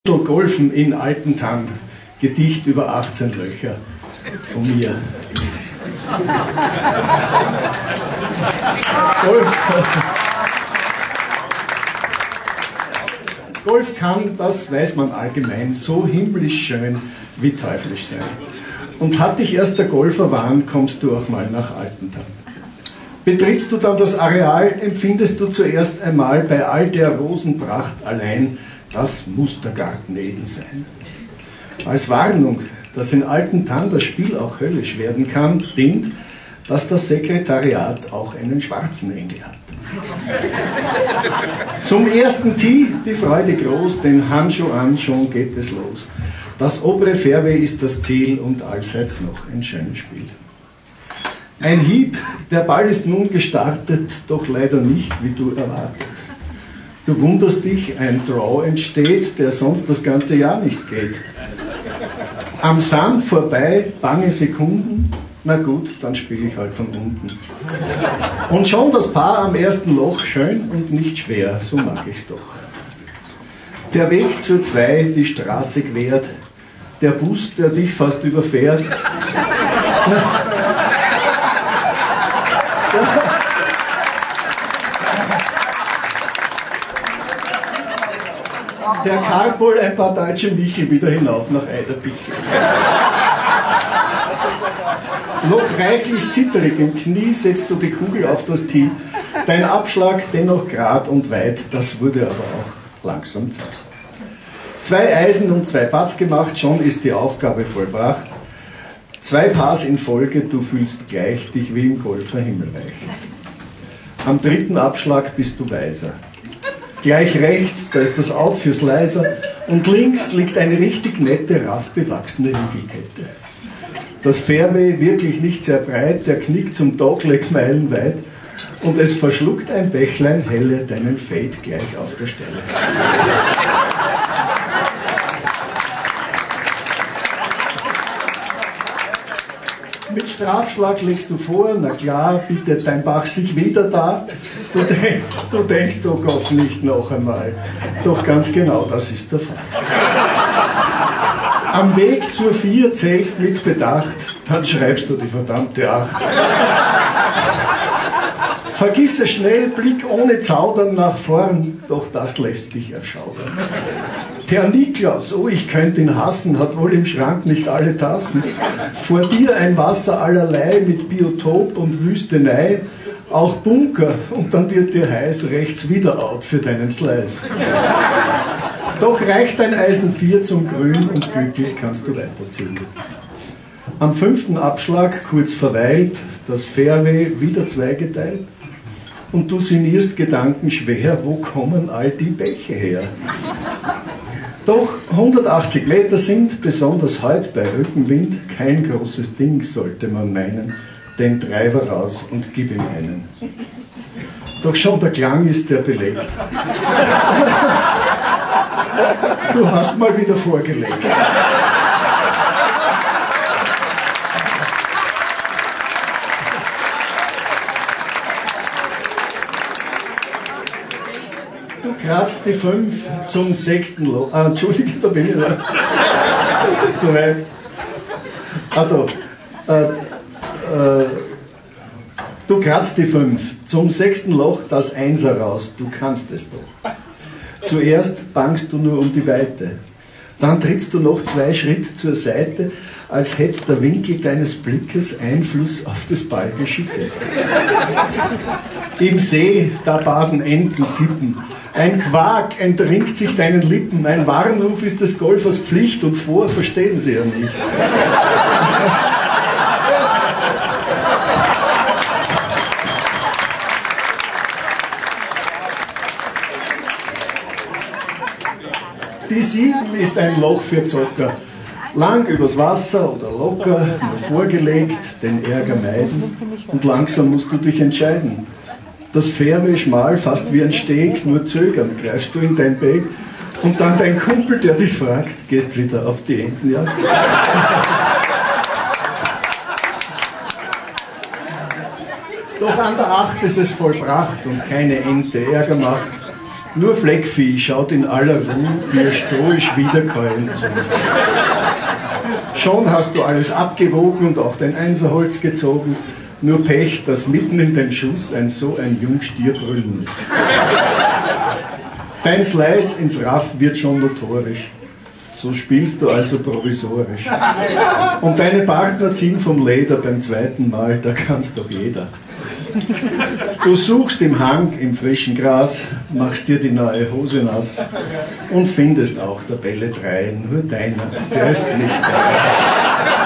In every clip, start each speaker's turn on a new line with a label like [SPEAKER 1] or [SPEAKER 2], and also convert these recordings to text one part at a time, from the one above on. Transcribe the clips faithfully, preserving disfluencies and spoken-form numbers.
[SPEAKER 1] Golfen in Altentann, Gedicht über achtzehn Löcher von mir. Golf, Golf kann, das weiß man allgemein, so himmlisch schön wie teuflisch sein. Und hat dich erst der Golfer warnt, kommst du auch mal nach Altentann. Betrittst du dann das Areal, empfindest du zuerst einmal bei all der Rosenpracht allein, das muss der Garten Eden sein. Als Warnung, dass in Altentann das Spiel auch höllisch werden kann, dient, dass das Sekretariat auch einen schwarzen Engel hat. Zum ersten Tee die Freude groß, den Handschuh an, schon geht es los. Das obere Fairway ist das Ziel und allseits noch ein schönes Spiel. Ein Hieb, der Ball ist nun gestartet, doch leider nicht, wie du erwartet. Du wunderst dich, ein Draw entsteht, der sonst das ganze Jahr nicht geht. Am Sand vorbei, bange Sekunden, na gut, dann spiele ich halt von unten. Und schon das Paar am ersten Loch, schön und nicht schwer, so mag ich's doch. Der Weg zur zwei, die Straße quert, der Bus, der dich fast überfährt. Der Carpool, ein paar deutsche Michel wieder hinauf nach Eiderbichel. Noch reichlich zitterig im Knie setzt du die Kugel auf das Tee. Dein Abschlag dennoch grad und weit, das wurde aber auch langsam Zeit. Zwei Eisen und zwei Putts gemacht, schon ist die Aufgabe vollbracht. Zwei Pars in Folge, du fühlst gleich dich wie im Golfer Himmelreich. Am dritten Abschlag bist du weiser. Gleich rechts, da ist das Out fürs Leiser, und links liegt eine richtig nette, raff bewachsene Winkelkette. Das Fairway wirklich nicht sehr breit, der knickt zum Dogleg meilenweit und es verschluckt ein Bächlein helle deinen Fade gleich auf der Stelle. Mit Strafschlag legst du vor, na klar, bietet dein Bach sich wieder da. Du, denk, du denkst, oh Gott, nicht noch einmal. Doch ganz genau, das ist der Fall. Am Weg zur vier zählst mit Bedacht, dann schreibst du die verdammte acht. Vergiss es schnell, Blick ohne Zaudern nach vorn, doch das lässt dich erschaudern. Der Niklaus, oh, ich könnte ihn hassen, hat wohl im Schrank nicht alle Tassen. Vor dir ein Wasser allerlei mit Biotop und Wüstenei, auch Bunker, und dann wird dir heiß, rechts wieder out für deinen Slice. Doch reicht dein Eisen vier zum Grün und glücklich kannst du weiterziehen. Am fünften Abschlag, kurz verweilt, das Fairway wieder zweigeteilt, und du sinnierst gedankenschwer, wo kommen all die Bäche her? Doch hundertachtzig Meter sind, besonders heute bei Rückenwind, kein großes Ding, sollte man meinen. Den Treiber raus und gib ihm einen. Doch schon der Klang ist der belegt. Du hast mal wieder vorgelegt. Du kratzt die fünf zum sechsten Loch. Ah, Entschuldigung, da bin ich da. Zu weit. Ah, da. Äh, äh, du kratzt die fünf zum sechsten Loch, das Einser raus. Du kannst es doch. Zuerst bangst du nur um die Weite. Dann trittst du noch zwei Schritt zur Seite, als hätte der Winkel deines Blickes Einfluss auf das Ballgeschickes. Im See, da baden Enten Sippen. Ein Quark entringt sich deinen Lippen. Ein Warnruf ist des Golfers Pflicht und vor verstehen sie ja nicht. Die sieben ist ein Loch für Zocker. Lang übers Wasser oder locker, nur vorgelegt, den Ärger meiden, und langsam musst du dich entscheiden. Das Fairway schmal, fast wie ein Steg, nur zögernd greifst du in dein Bag, und dann dein Kumpel, der dich fragt, gehst wieder auf die Entenjagd. Doch an der Acht ist es vollbracht und keine Ente Ärger macht. Nur Fleckvieh schaut in aller Ruhe dir stoisch wiederkeulend zu. Schon hast du alles abgewogen und auch dein Einserholz gezogen. Nur Pech, dass mitten in den Schuss ein so ein Jungstier brüllen muss. Dein Slice ins Raff wird schon notorisch. So spielst du also provisorisch. Und deine Partner ziehen vom Leder beim zweiten Mal, da kann's doch jeder. Du suchst im Hang, im frischen Gras, machst dir die neue Hose nass und findest auch Tabelle drei, nur deiner, der ist nicht da.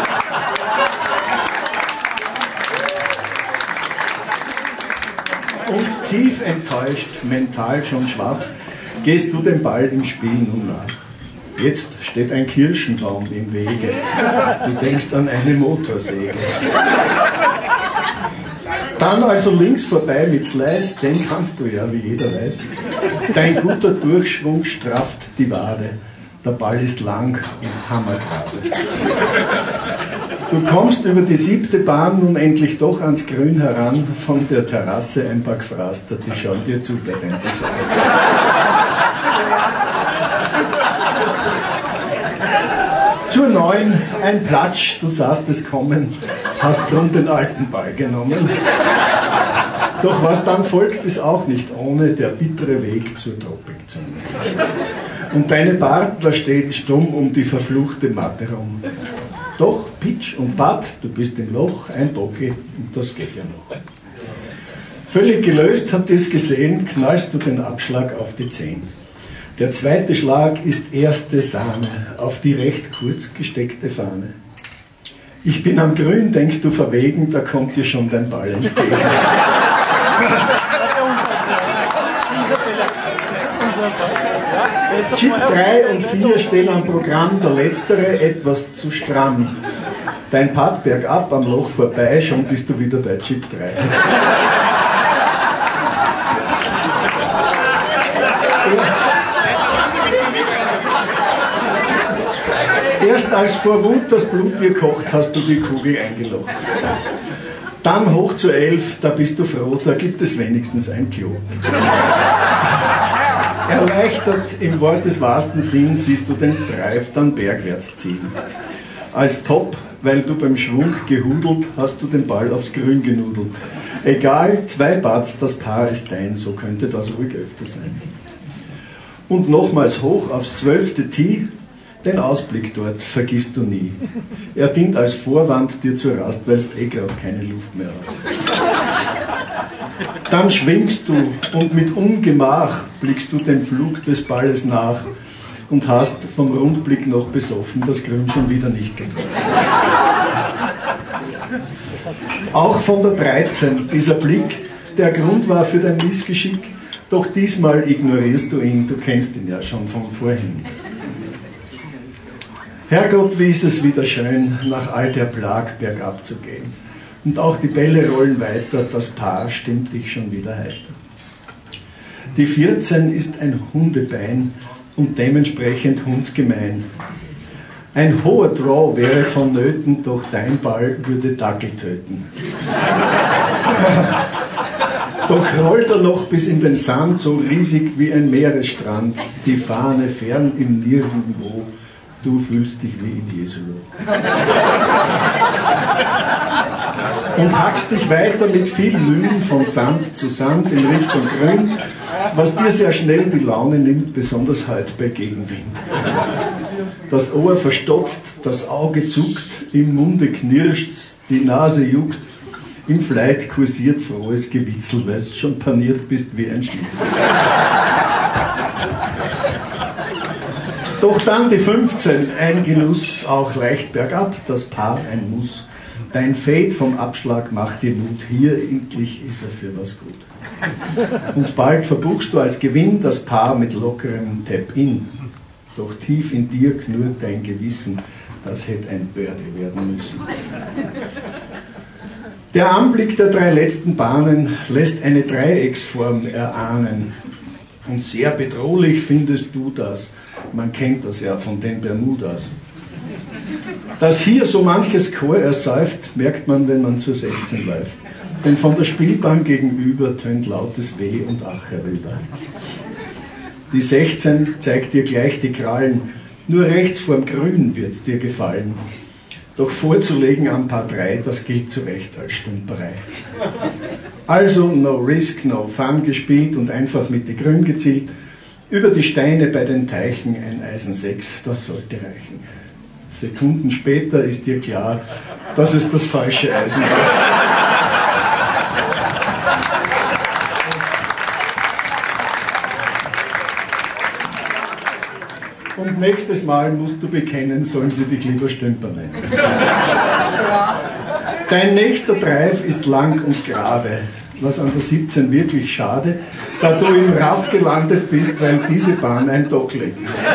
[SPEAKER 1] Und tief enttäuscht, mental schon schwach, gehst du dem Ball im Spiel nun nach. Jetzt steht ein Kirschenbaum im Wege. Du denkst an eine Motorsäge. Dann also links vorbei mit Slice, den kannst du ja, wie jeder weiß. Dein guter Durchschwung strafft die Wade. Der Ball ist lang und hammergerade. Du kommst über die siebte Bahn nun endlich doch ans Grün heran. Von der Terrasse ein paar Gefraster, die schauen dir zu, bei deinem Desaster. Zur neun, ein Platsch, du sahst es kommen, hast drum den alten Ball genommen. Doch was dann folgt, ist auch nicht ohne der bittere Weg zur Tropikzone. Und deine Partner stehen stumm um die verfluchte Matte rum. Doch Pitch und Putt, du bist im Loch, ein Bogey und das geht ja noch. Völlig gelöst, habt ihr es gesehen, knallst du den Abschlag auf die zehn. Der zweite Schlag ist erste Sahne auf die recht kurz gesteckte Fahne. Ich bin am Grün, denkst du verwegen, da kommt dir schon dein Ball entgegen. Chip drei und vier stehen am Programm, der letztere etwas zu stramm. Dein Putt bergab am Loch vorbei, schon bist du wieder bei Chip drei. Erst als vor Wut das Blut dir kocht, hast du die Kugel eingelocht. Dann hoch zu elf, da bist du froh, da gibt es wenigstens ein Klo. Erleichtert im Wort des wahrsten Sinn siehst du den Drive dann bergwärts ziehen. Als Top, weil du beim Schwung gehudelt, hast du den Ball aufs Grün genudelt. Egal, zwei Putts, das Paar ist dein, so könnte das ruhig öfter sein. Und nochmals hoch aufs zwölfte Tee, den Ausblick dort vergisst du nie. Er dient als Vorwand dir zur Rast, weil du eh gerade keine Luft mehr hast. Dann schwingst du und mit Ungemach blickst du dem Flug des Balles nach und hast vom Rundblick noch besoffen das Grün schon wieder nicht getroffen. Auch von der dreizehn, dieser Blick, der Grund war für dein Missgeschick, doch diesmal ignorierst du ihn, du kennst ihn ja schon von vorhin. Herrgott, wie ist es wieder schön, nach all der Plag bergab zu gehen. Und auch die Bälle rollen weiter, das Paar stimmt dich schon wieder heiter. Die vierzehn ist ein Hundebein und dementsprechend hundsgemein. Ein hoher Draw wäre vonnöten, doch dein Ball würde Dackel töten. Doch rollt er noch bis in den Sand, so riesig wie ein Meeresstrand, die Fahne fern im Nirgendwo. Du fühlst dich wie in Jesu Lob. Und hackst dich weiter mit viel Mühen von Sand zu Sand in Richtung Grün, was dir sehr schnell die Laune nimmt, besonders heute bei Gegenwind. Das Ohr verstopft, das Auge zuckt, im Munde knirscht's, die Nase juckt, im Flight kursiert frohes Gewitzel, weil du schon paniert bist wie ein Schnitzel. Doch dann die fünfzehn, ein Genuss, auch leicht bergab, das Paar ein Muss. Dein Fade vom Abschlag macht dir Mut, hier endlich ist er für was gut. Und bald verbuchst du als Gewinn das Paar mit lockerem Tap-In. Doch tief in dir knurrt dein Gewissen, das hätte ein Birdie werden müssen. Der Anblick der drei letzten Bahnen lässt eine Dreiecksform erahnen. Und sehr bedrohlich findest du das. Man kennt das ja von den Bermudas. Dass hier so manches Chor ersäuft, merkt man, wenn man zur sechzehn läuft. Denn von der Spielbahn gegenüber tönt lautes Weh und Ach herüber. Die sechzehn zeigt dir gleich die Krallen, nur rechts vorm Grün wird's dir gefallen. Doch vorzulegen am Paar drei, das gilt zu Recht als Stümperei. Also no risk, no fun gespielt und einfach mit die Grün gezielt. Über die Steine bei den Teichen ein Eisen sechs, das sollte reichen. Sekunden später ist dir klar, dass es das falsche Eisen war. Und nächstes Mal musst du bekennen, sollen sie dich lieber Stümper nennen. Dein nächster Drive ist lang und gerade, was an der siebzehn wirklich schade, da du im Raff gelandet bist, weil diese Bahn ein Dockleg ist.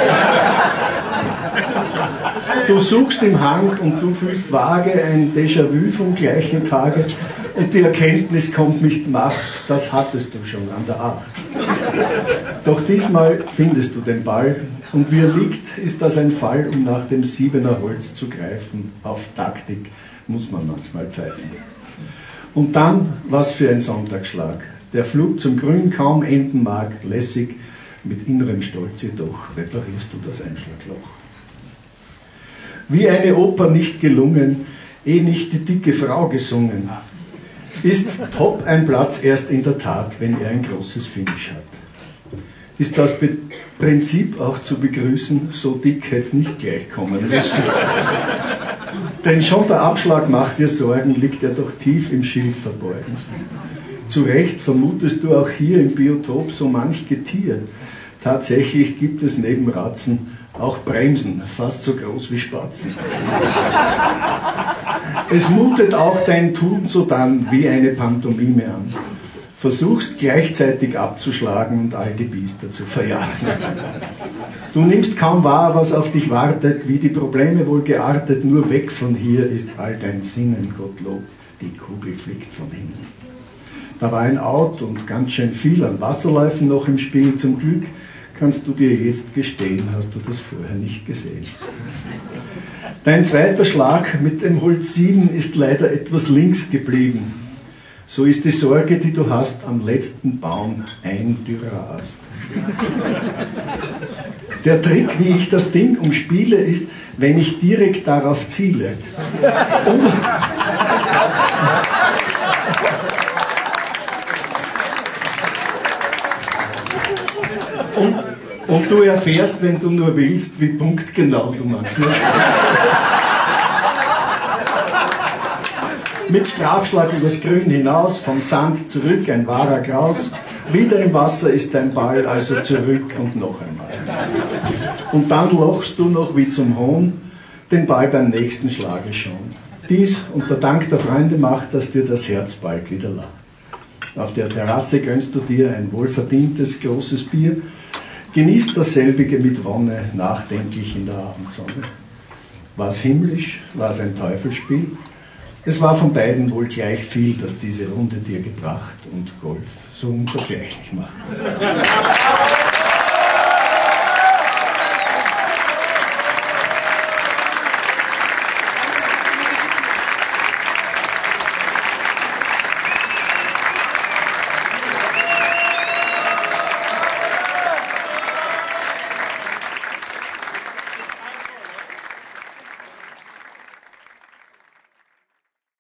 [SPEAKER 1] Du suchst im Hang und du fühlst vage ein Déjà-vu vom gleichen Tage und die Erkenntnis kommt mit Macht, das hattest du schon an der acht. Doch diesmal findest du den Ball und wie er liegt, ist das ein Fall, um nach dem Siebener Holz zu greifen. Auf Taktik muss man manchmal pfeifen. Und dann, was für ein Sonntagsschlag. Der Flug zum Grün kaum enden mag, lässig, mit innerem Stolz jedoch reparierst du das Einschlagloch. Wie eine Oper nicht gelungen, eh nicht die dicke Frau gesungen, ist top ein Platz erst in der Tat, wenn er ein großes Finish hat. Ist das Prinzip auch zu begrüßen, so dick hätte es nicht gleich kommen müssen. Denn schon der Abschlag macht dir Sorgen, liegt er doch tief im Schilf verborgen. Zu Recht vermutest du auch hier im Biotop so manch Getier. Tatsächlich gibt es neben Ratzen auch Bremsen, fast so groß wie Spatzen. Es mutet auch dein Tun sodann wie eine Pantomime an. Versuchst gleichzeitig abzuschlagen und all die Biester zu verjagen. Du nimmst kaum wahr, was auf dich wartet, wie die Probleme wohl geartet, nur weg von hier ist all dein Sinnen, Gottlob, die Kugel fliegt von hinten. Da war ein Out und ganz schön viel an Wasserläufen noch im Spiel, zum Glück kannst du dir jetzt gestehen, hast du das vorher nicht gesehen. Dein zweiter Schlag mit dem Holz sieben ist leider etwas links geblieben. So ist die Sorge, die du hast, am letzten Baum ein dürrer Ast. Der Trick, wie ich das Ding umspiele, ist, wenn ich direkt darauf ziele. Und Und, und du erfährst, wenn du nur willst, wie punktgenau du manchmal spielst. Mit Strafschlag übers Grün hinaus, vom Sand zurück, ein wahrer Graus. Wieder im Wasser ist dein Ball, also zurück und noch einmal. Und dann lochst du noch wie zum Hohn den Ball beim nächsten Schlage schon. Dies unter Dank der Freunde macht, dass dir das Herz bald wieder lacht. Auf der Terrasse gönnst du dir ein wohlverdientes großes Bier, genießt dasselbige mit Wonne, nachdenklich in der Abendsonne. War es himmlisch, war es ein Teufelsspiel? Es war von beiden wohl gleich viel, dass diese Runde dir gebracht und Golf so unvergleichlich macht.